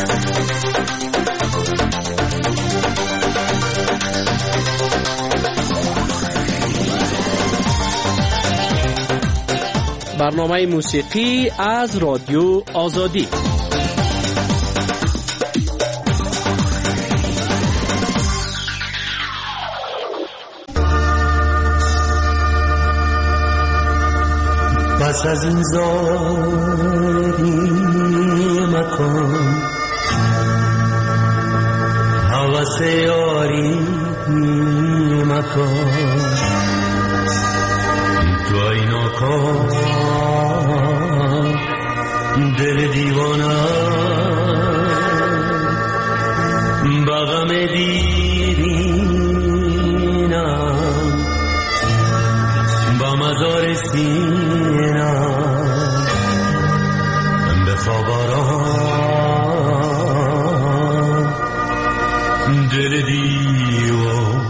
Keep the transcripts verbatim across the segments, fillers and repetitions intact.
برنامه موسیقی از رادیو آزادی. پس از این زاری مکن، هوس یاری مکن، تو اینا کن دل دیوانه بغم دیرینم با مزار سینم بخوابارم دل دیوان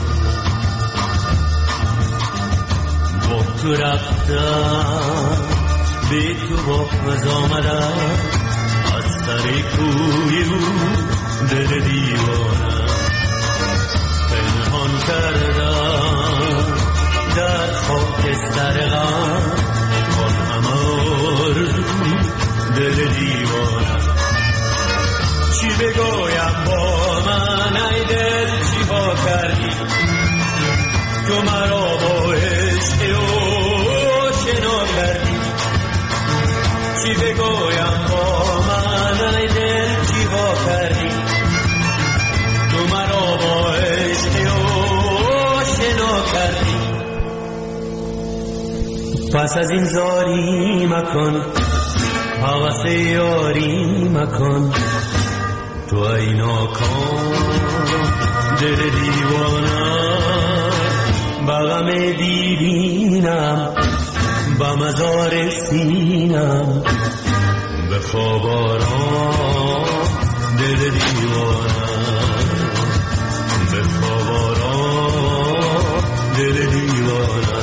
با تو رفتم به تو باز آمدم از سر کوی او دل دیوانم پنهان کردم در خاکستر غم آن همه آرزو دل دیوانم چی بگویم با من ای دل چی ها کردی تو مرا با عشق او شنا کردی چی بگویم با من ای دل چی ها کردی تو مرا با عشق او شنا کردی پس از این زاری مکن هوس یاری مکن تو ای ناکام دل دیوانه بغم دیرینم با مزار سینم به خواب آرام دل دیوانه به خواب آرام دل دیوانه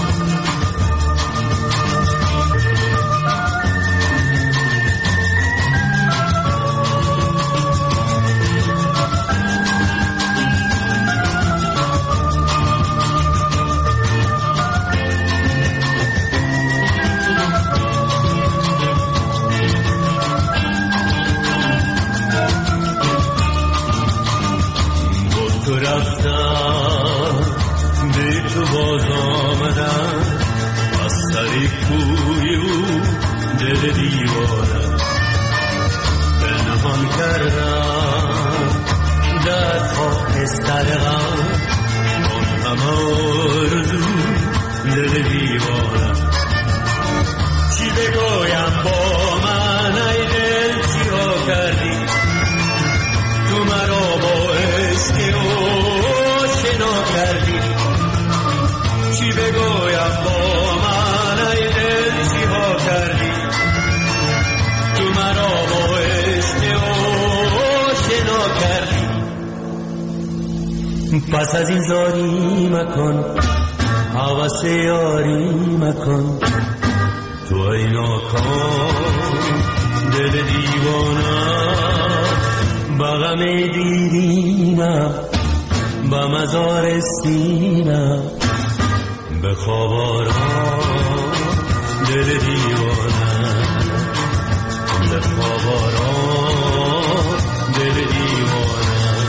پس از این زاری مکن هوس یاری مکن تو ای ناکام دل دیوانه بغم دیرینم با مزار سینم به خواب آرام دل دیوانه به خواب آرام دل دیوانه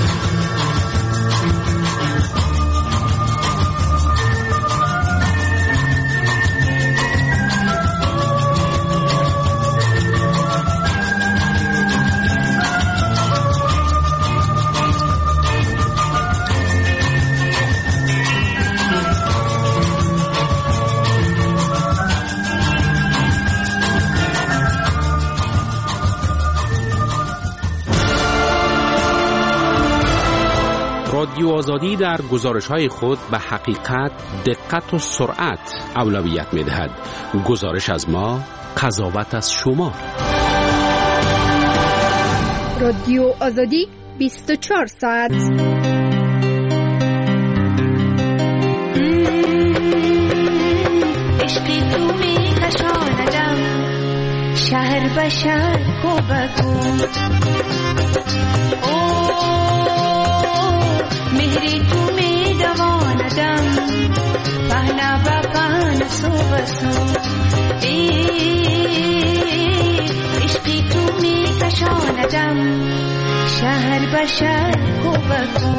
رادیو آزادی در گزارش‌های خود به حقیقت، دقت و سرعت اولویت می‌دهد. گزارش از ما، قضاوت از شما. رادیو آزادی بیست و چهار ساعت. عشقی تو می کشاندم، شهر شهر به شهر کو بگو او مهری تو می دواندم پهنا با پهن سو بسو ای عشقی تو می کشاندم شهر به شهر کو بگو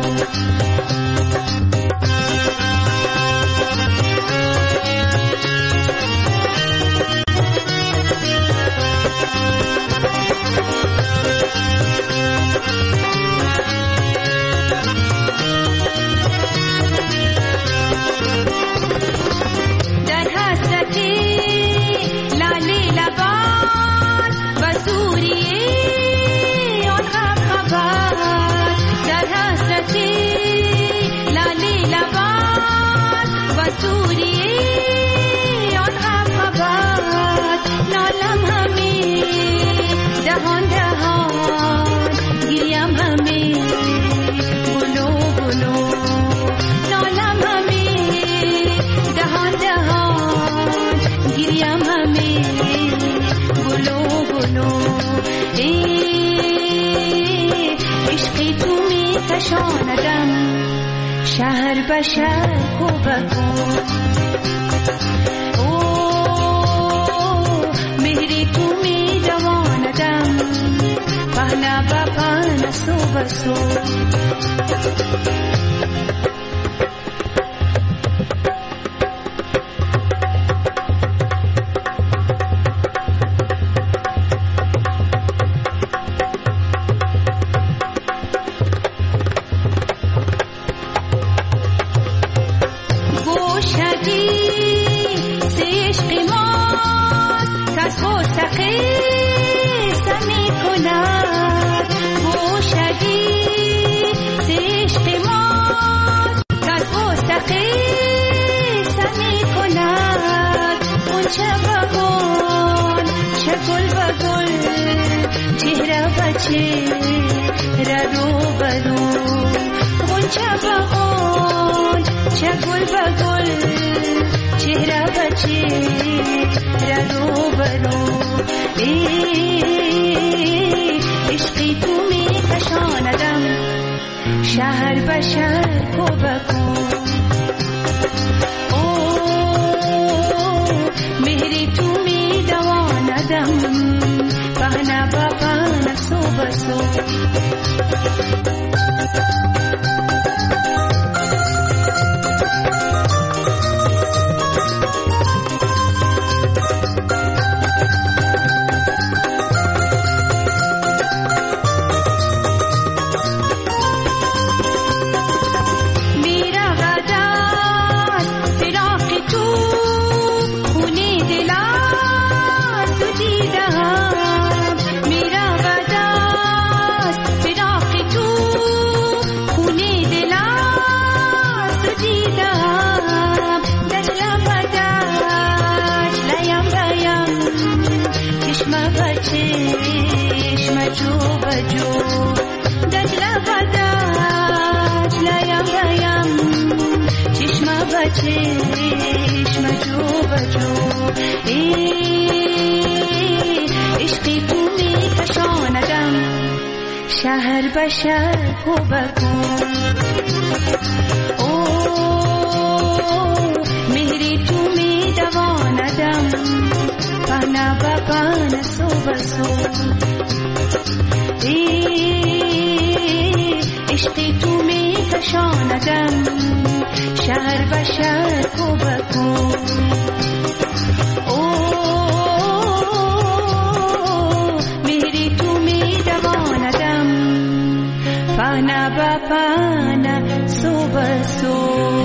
شهر به شهر کو بگو او مهری تو می دواندم پهنا با پهن سو بسو شهر به شهر کو بگو او مهری تو می دواندم پهنا با پهن سو بسو چشم جو بجو عشقی تو می کشاندم شهر به شهر کو بگو او مهری تو می دواندم پهنا با پهن سو بسو عشقی تو می کشاندم شهر به شهر کو بگو او مهری تو می دواندم پهنا با پهن سو بسو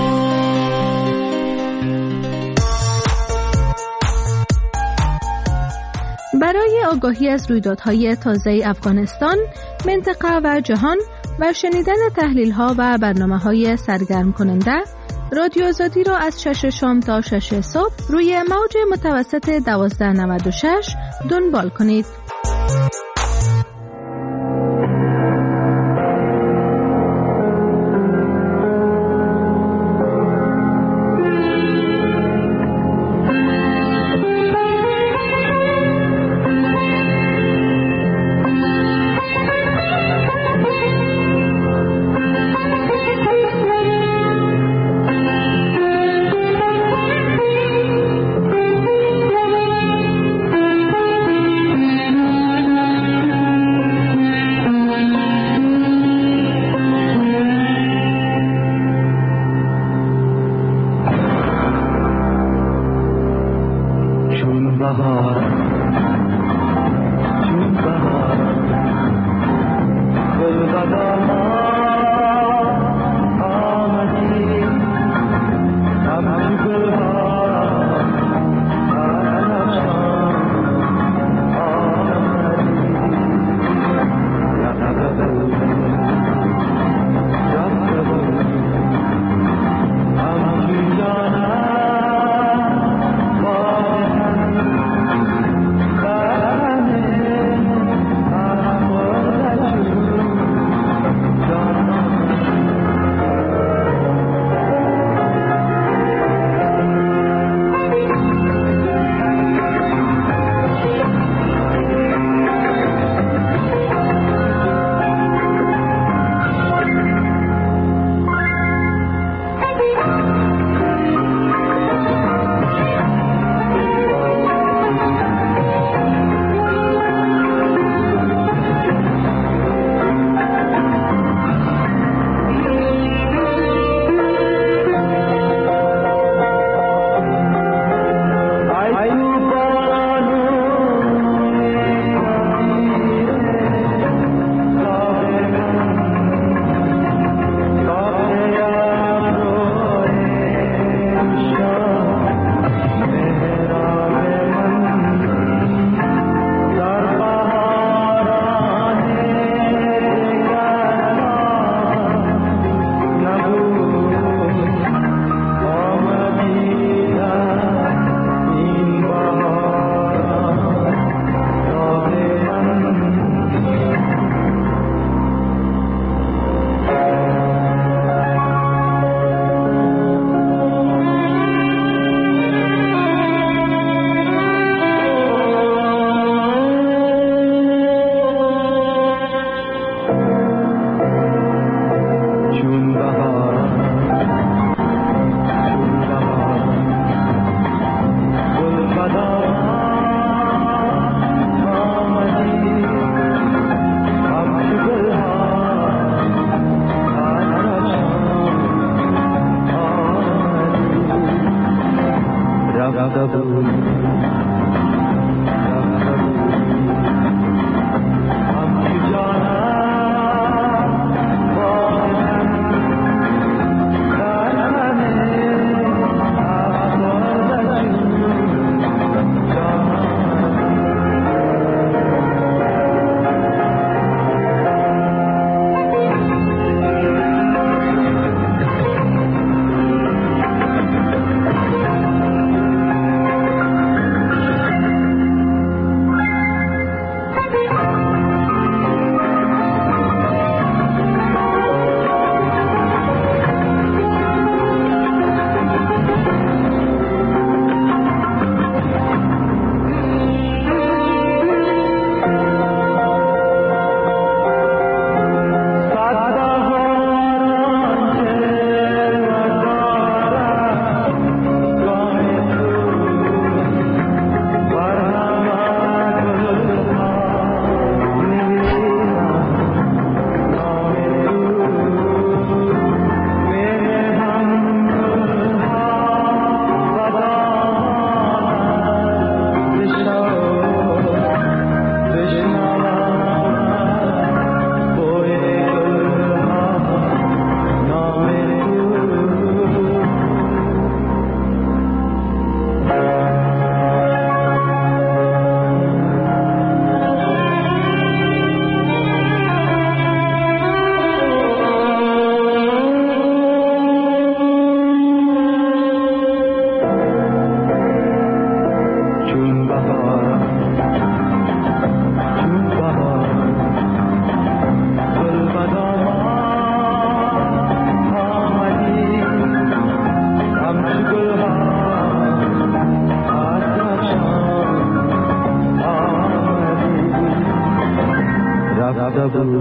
برای آگاهی از رویدادهای تازه افغانستان، منطقه و جهان و شنیدن تحلیل‌ها و برنامه‌های سرگرم کننده، رادیو آزادی را از شش شام تا شش صبح روی موج متوسط دوازده نود و شش دنبال کنید.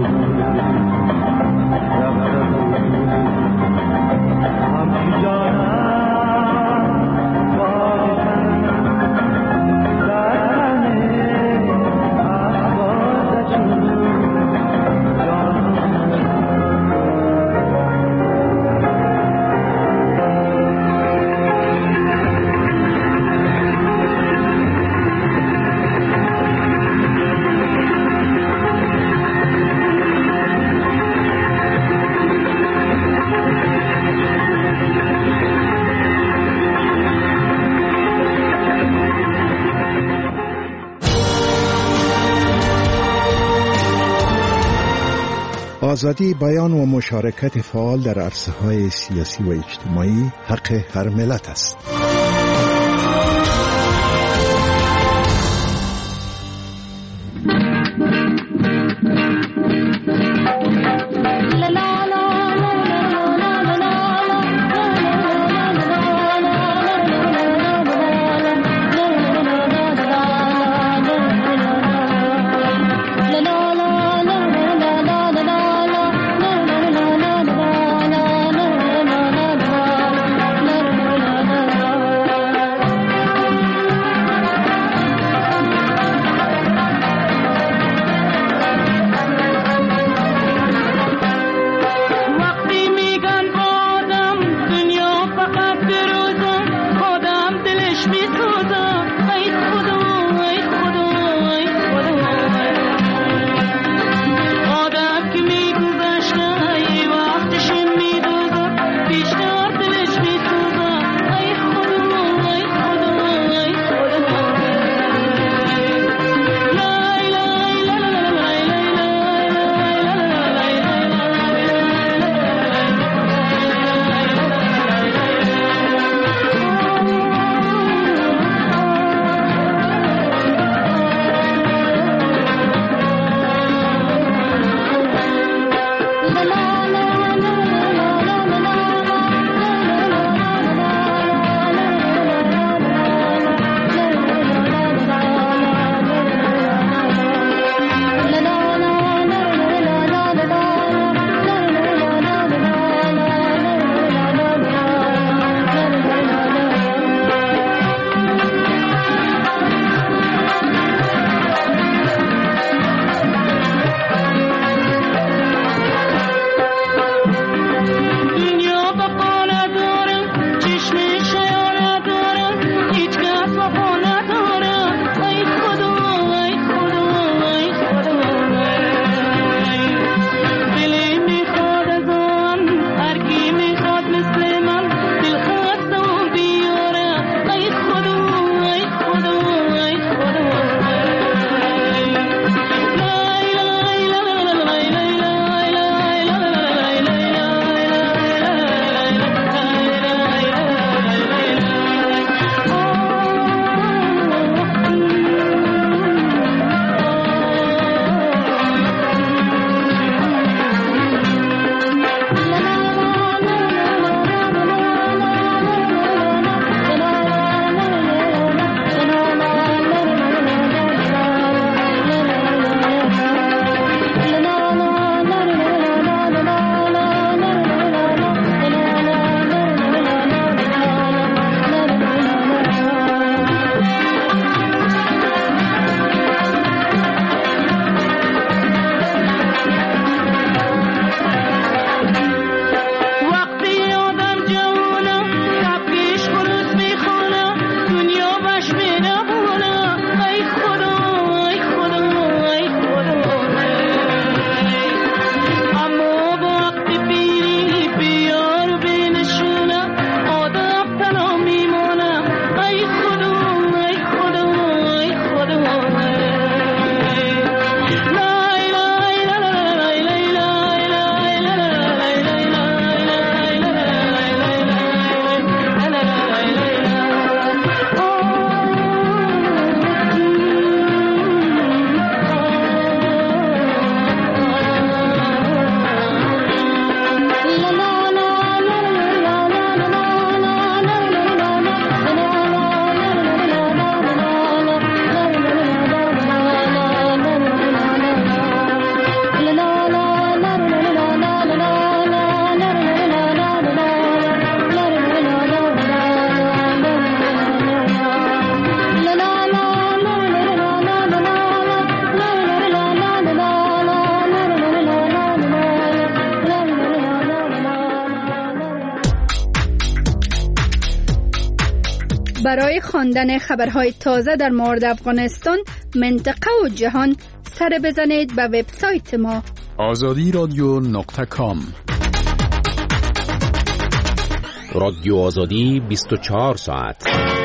آزادی بیان و مشارکت فعال در عرصه‌های سیاسی و اجتماعی حق هر ملت است. برای خواندن خبرهای تازه در مورد افغانستان، منطقه و جهان سر بزنید به وبسایت ما آزادی رادیو نقطه کام. رادیو آزادی بیست و چهار ساعت.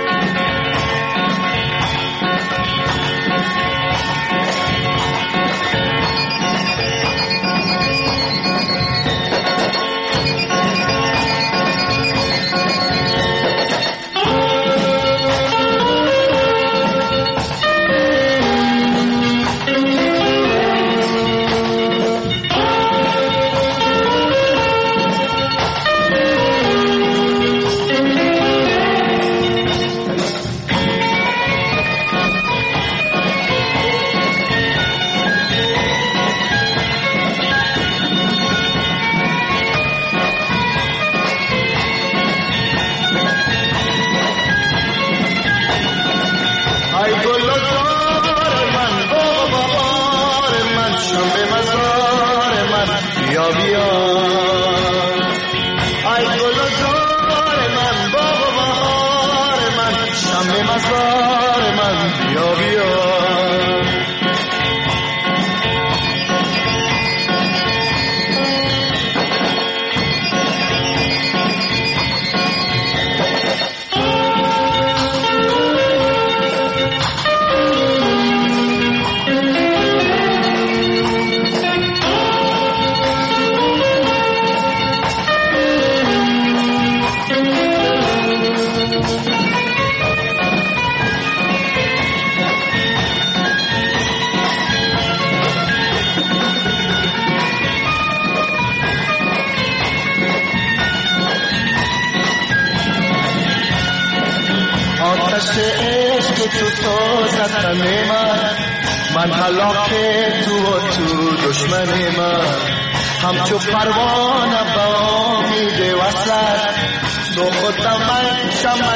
من هلاک تو و تو دشمن من، همچو پروانه با امید وصلت، تو خودم من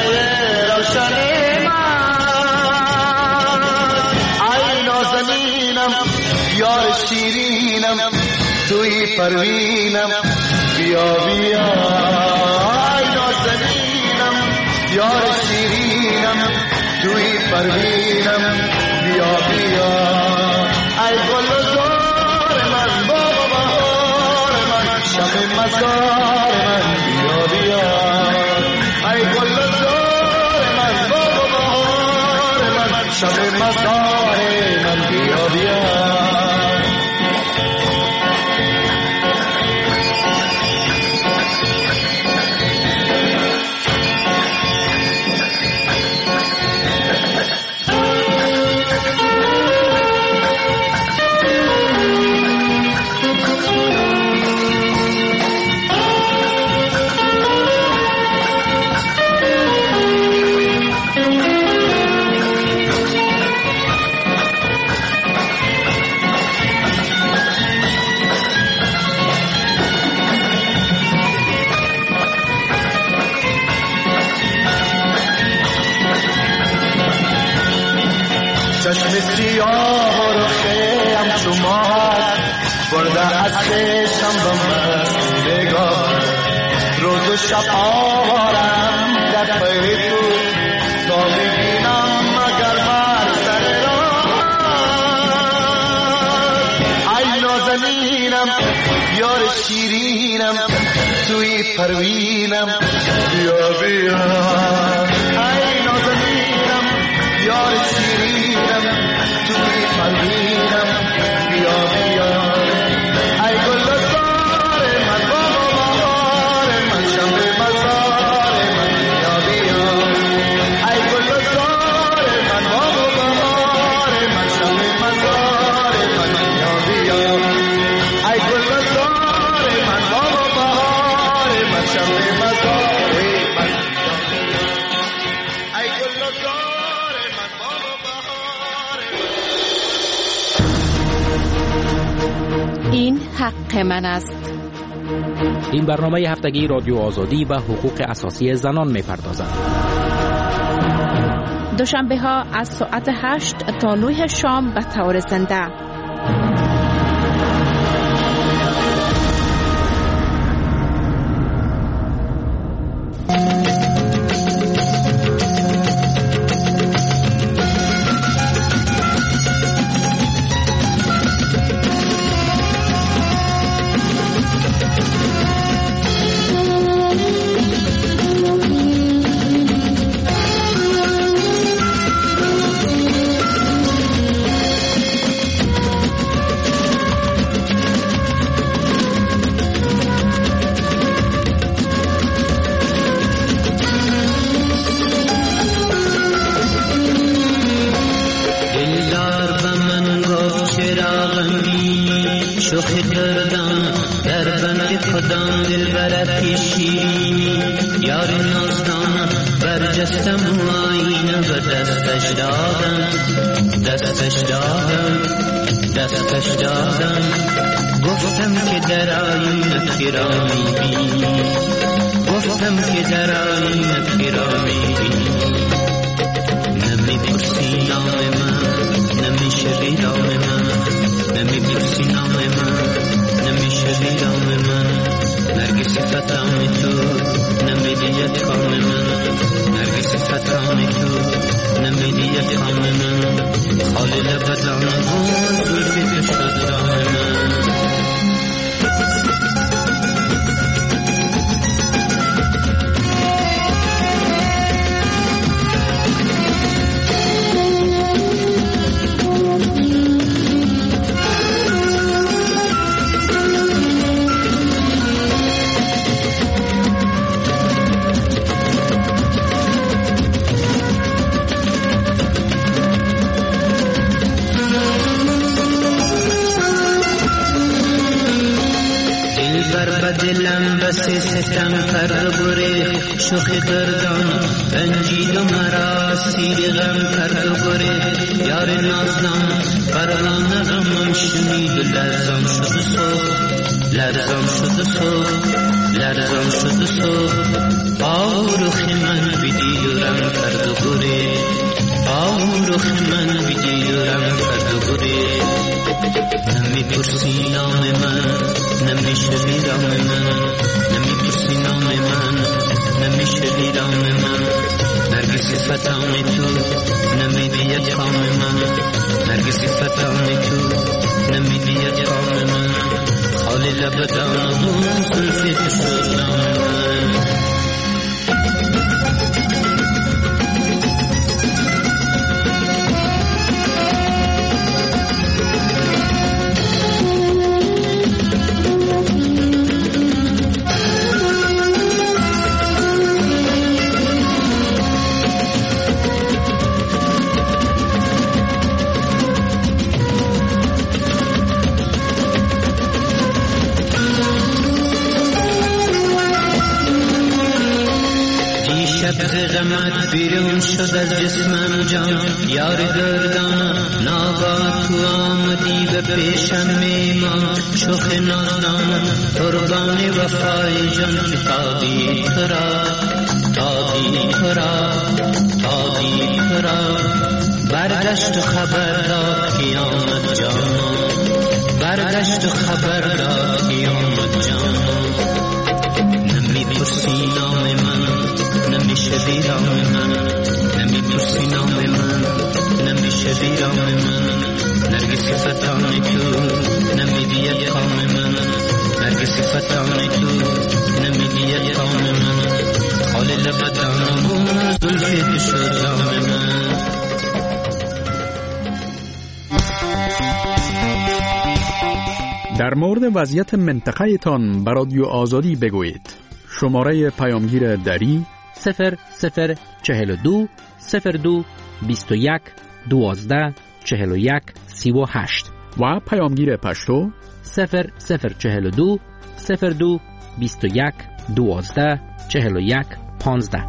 شمع روشن من. ای نازنینم یار شیرینم، توی پروینم بیا بیا. ای نازنینم یار شیرینم، توی پروینم بیا بیا. ای گل و زار من بابا بهار من، شب مزار من بیا بیا. ای گل و زار من بابا بهار من، شب مزار من بیا بیا. چشم سیاه و رخه همچو ماه، برده از چشم بمست نگاه. روز و شب آوارم در پی تو، تا ببینم مگر بر سر راه. ای نازنینم یار شیرینم، توی پروینم بیا بیا. ای نازنینم یار شیرینم، توی پروینم بیا بیا. ای گل و زار من بابا بهار من، شب مزار من بیا بیا. ای گل و زار من بابا بهار من، شب مزار من بیا بیا. ای گل و زار من بابا بهار من، شب مزار من بیا بیا. ای گل و زار من بابا بهار. این حق من است. این برنامه هفتگی رادیو آزادی و حقوق اساسی زنان می‌پردازد. دوشنبه ها از ساعت هشت تا نه شام به طور زنده. دان در بند کدام دل برد شیرینی یار نازدان برجستم و آینه و دستش دادم دستش دادم دستش دادم گفتم که در آینه کرا میبینی گفتم که در آینه کرا میبینی نمیپرسی نام من نمیشوی نام من نمیپرسی نام من نمیشوی نام من نرگس فتان تو نمیدید کام من نرگس فتان تو نمیدید کام من خالی لبدان بود زلفی شد دام من دلم بس ستم کرد بره شوخ دردان رنجید و مرا سیر غم کرد بره یار نازنم پروانه غمم شنید لرزم شد صبح لرزم شد صبح لرزم شد صبح آو رخ من بدیدرم کرد بره آو رخ من بدیدرم کرد بره نمی پرسی نام من نمیشوی نام من نمیپرسی نام من نمیشوی نام من نرگس فتان تو نمیدید کام من نرگس فتان تو نمیدید کام من خالی لبدان بود زلفی تو شد نام من غمت بیرون شد از جسمم جان یار دردان ناگاه تو آمدی به پیشم میمان شوخ نازدان قربان وفای جان که تادی ترا تادی ترا تادی ترا برگشت و خبر داد که آمد جان برگشت و خبر داد که آمد جان نمی پرسی نام من نمیشوی نام من نمیپرسی نام من نمیشوی نام من نرگس فتان تو نمیدید کام من نرگس فتان تو نمیدید کام من خالی لبدان بود زلفی تو شد نام من در مورد وضعیت منطقه تان بر رادیو آزادی بگویید. شماره پیامگیر دری صفر صفر چهل و دو صفر دو بیست و یک دوازده چهل و یک سی و هشت و پیامگیر پشتو صفر صفر چهل و دو صفر دو بیست و یک دوازده چهل و یک پانزده.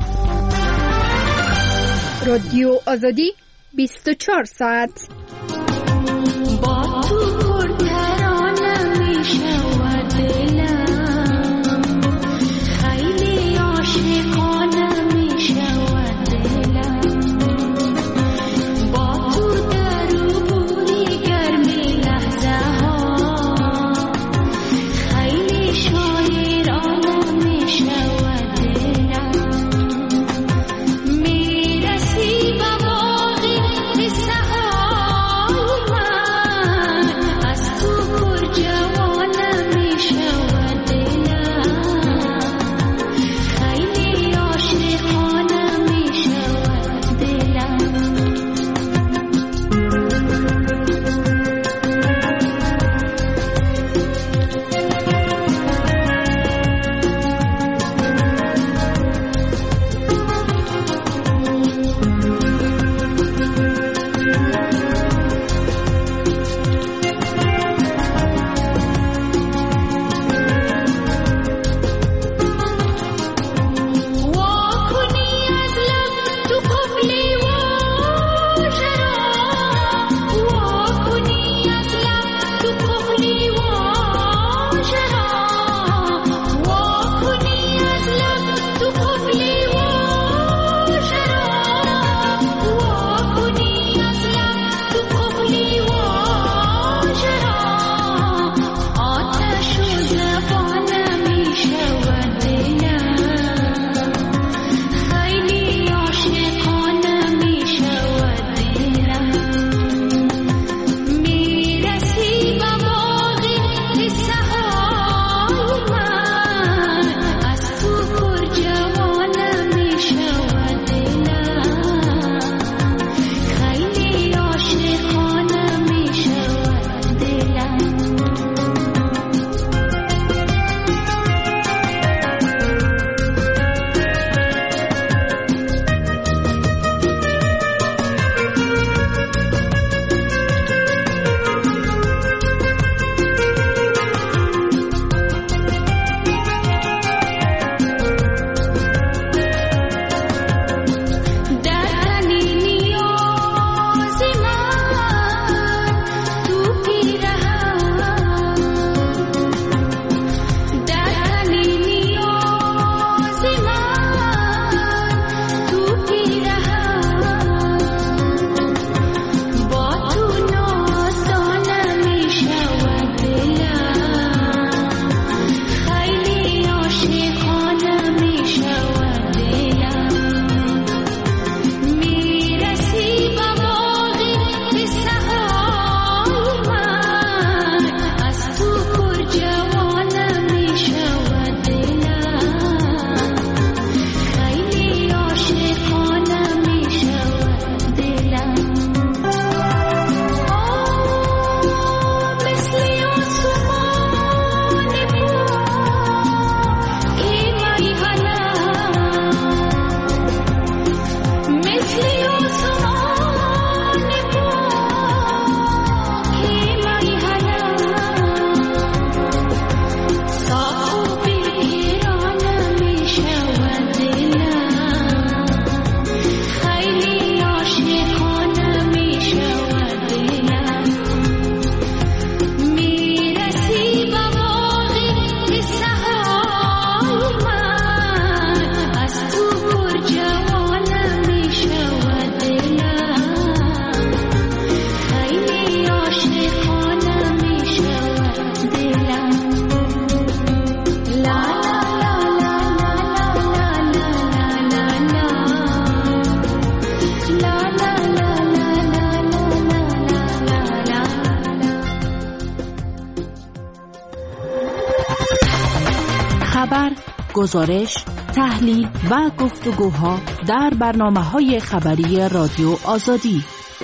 رادیو آزادی بیست و چهار ساعت. با تو پرترانه میشه و دلم خیلی عاشقانه میشه و دلم با تو در و بوری گرمی لحظه ها خیلی شاعرانه میشه و دلم میرسی به باغی به سحاب خبر، گزارش، تحلیل و گفتگوها در برنامه‌های خبری رادیو آزادی.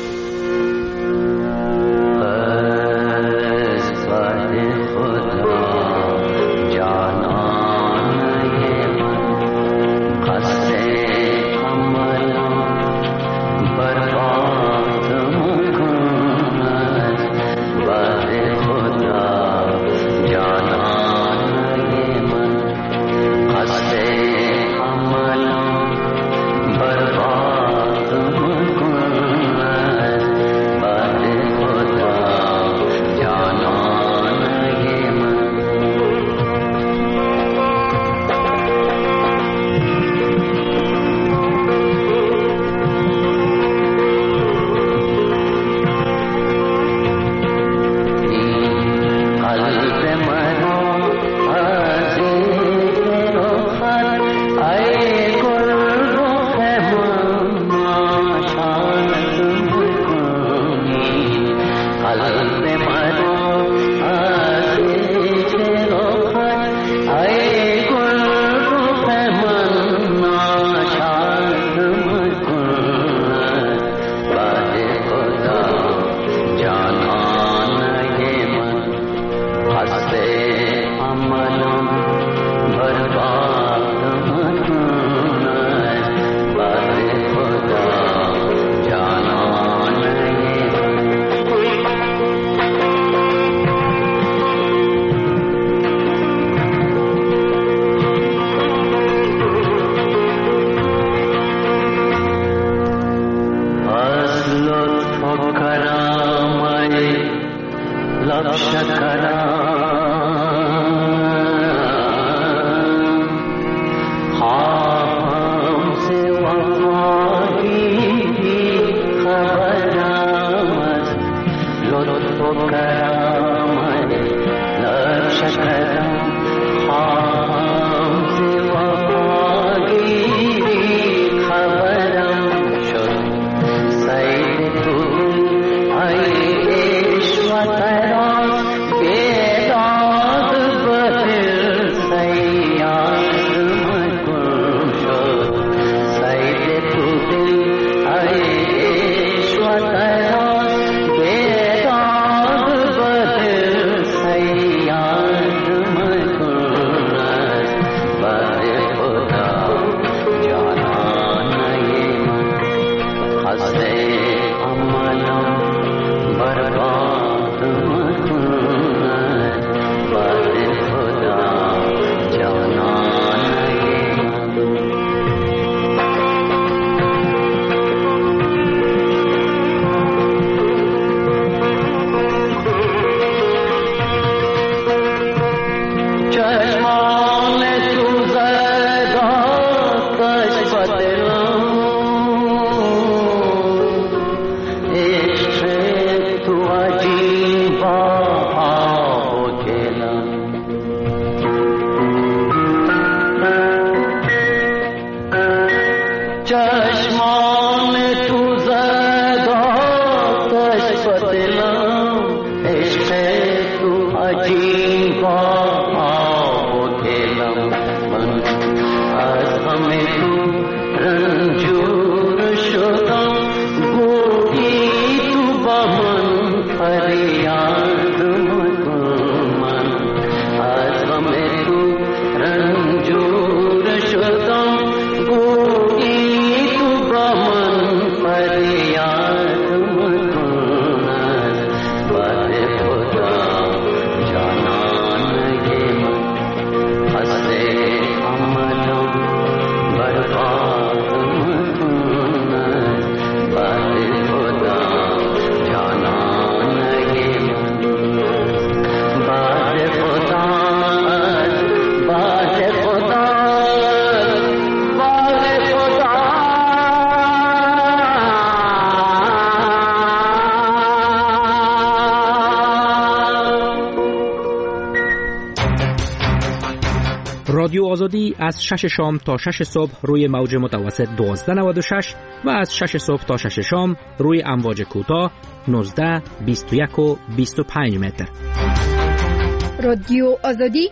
رادیو آزادی از شش شام تا شش صبح روی موج متوسط دوازده نود و شش و از شش صبح تا شش شام روی امواج کوتاه نوزده، بیست و یک و بیست و پنج متر. رادیو آزادی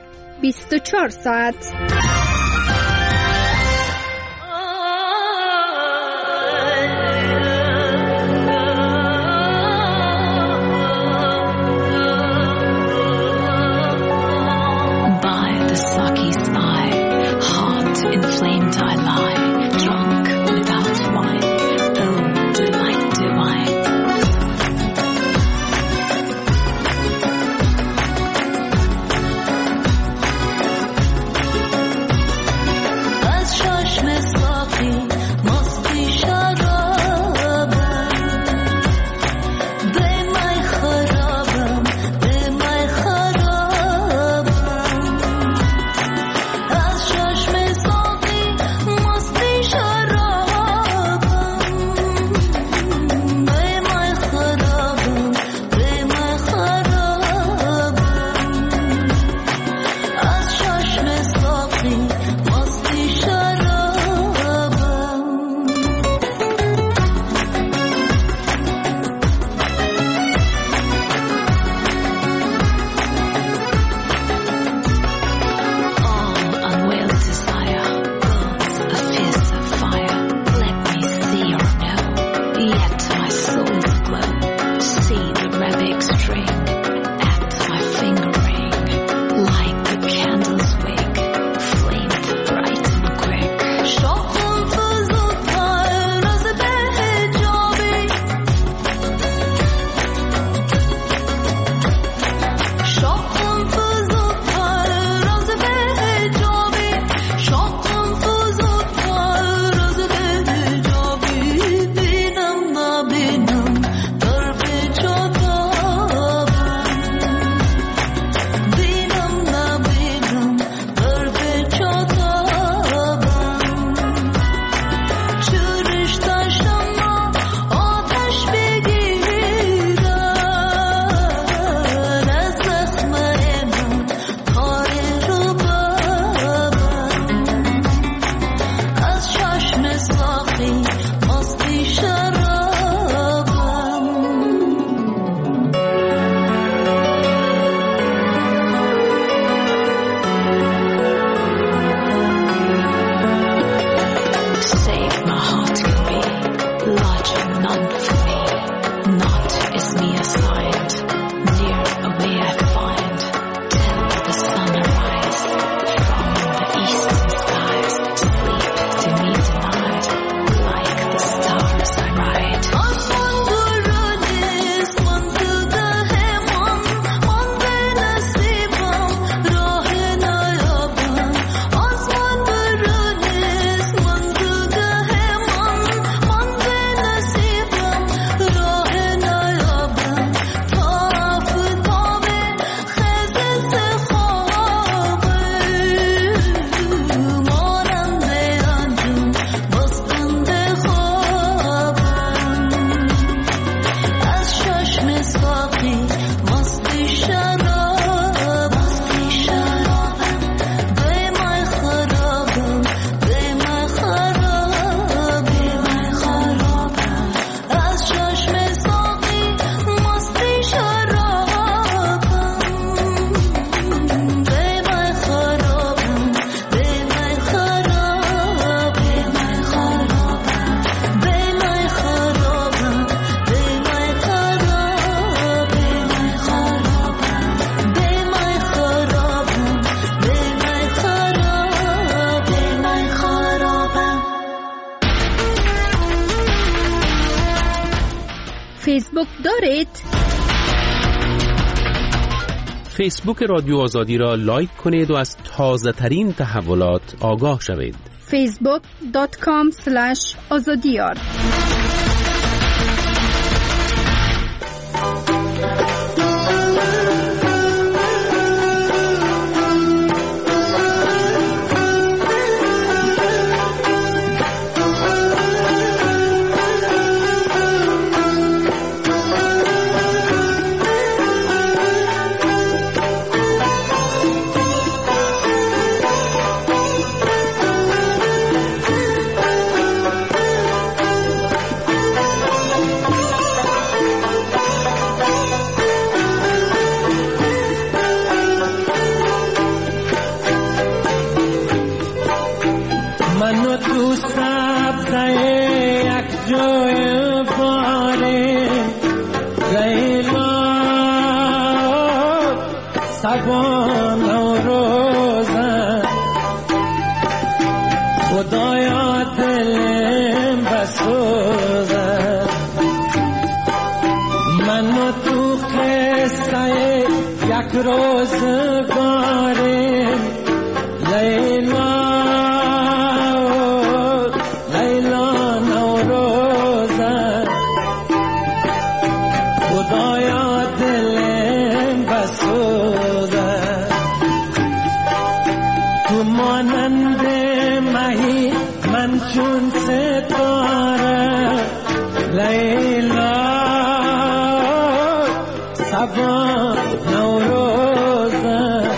بیست و چهار ساعت. فیسبوک دارید؟ فیسبوک رادیو آزادی را لایک کنید و از تازه ترین تحولات آگاه شوید. فیسبوک دات کام اسلش آزادیار. تو مانند مهی من چون ستاره لیلا سبا نوروزه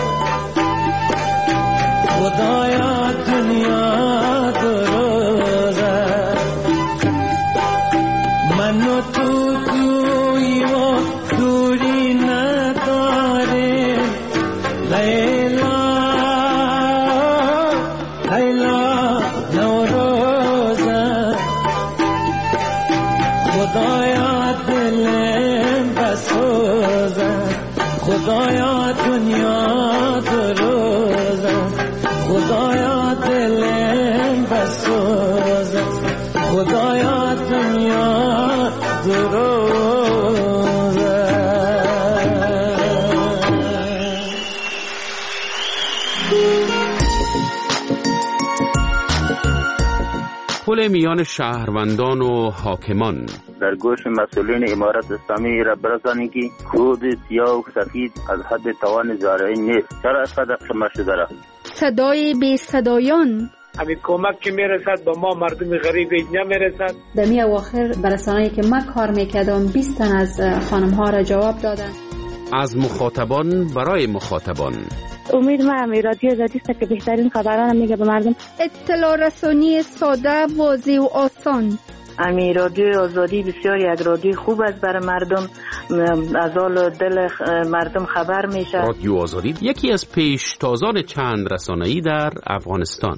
خدایا دنیا دروزه منو تو توی و دوری نداره لیلا لیلا نوروزه خدایا دلم بسوزه خدایا دنیا دروزه خدایا دلم بسوزه خدایا دنیا دروزه. پل میان شهروندان و حاکمان. در گوش مسئولین امارت اسلامی را برسانید که کود سیاه و سفید از حد توان زارعین نیست. چرا اسقدر شما شده را؟ صدای بی صدایان. همین کمک که میرسد به ما مردم غریب نمیرسد. در می اواخر برسانه‌ای که ما کار میکردم بیست تن از خانم ها را جواب دادن. از مخاطبان برای مخاطبان. امید ما همی رادیو آزادی است که بهترین خبران میگه به مردم. اطلاع رسانی ساده، واضح و آسان. امی رادیو آزادی بسیار یک رادیو خوب است برای مردم، از حال دل مردم خبر میشه. رادیو آزادی یکی از پیشتازان چند رسانه‌ای در افغانستان.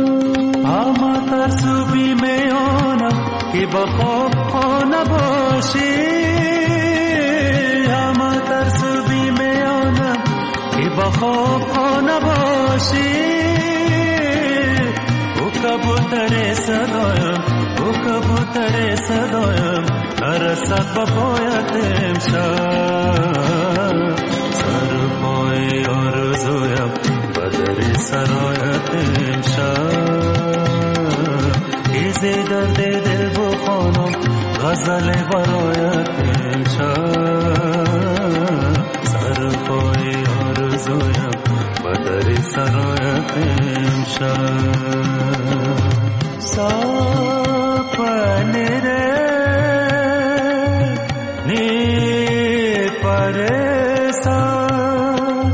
که با خواب ها نباشی، همه ترس و بیمیانم که با خواب ها نباشی. او کبوتر صدایم، او کبوتر صدایم نرسد با پایت امشب. سر پای آرزویم بدر سرایت امشب. ایزی درد دل بخوانم غزل برایت امشب. سر پای آرزویم بدر سرایت امشب. سپنی ره نی پرسان،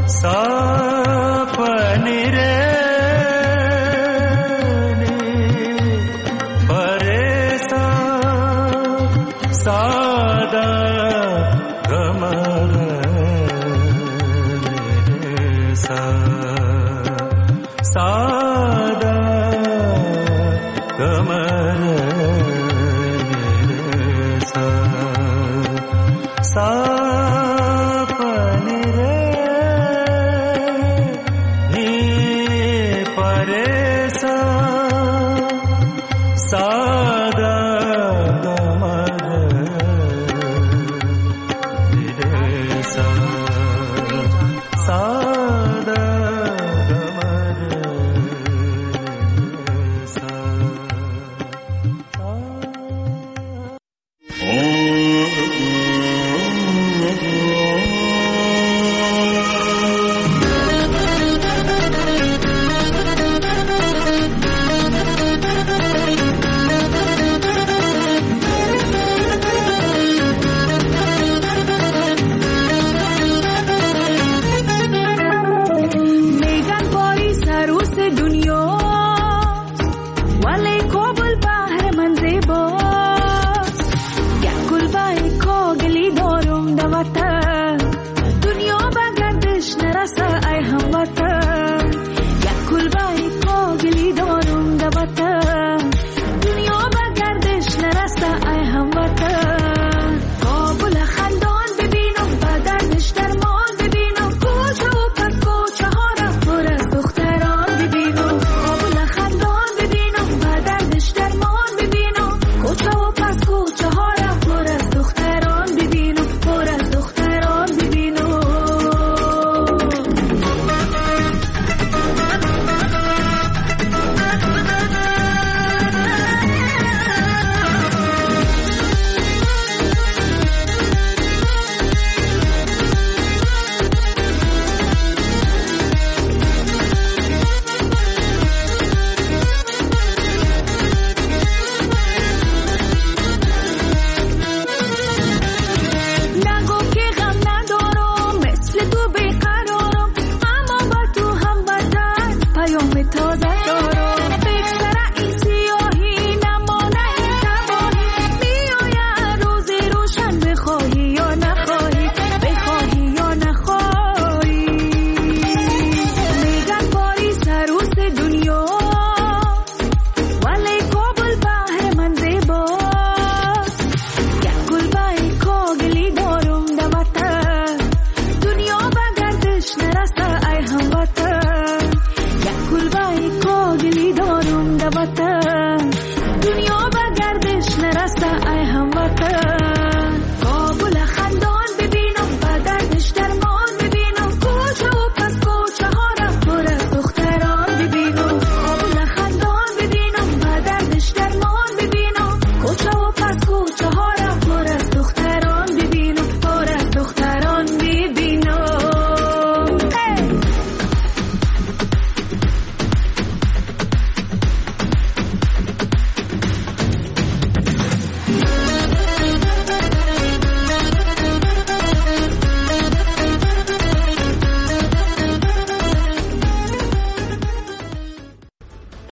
سپنی ره وطن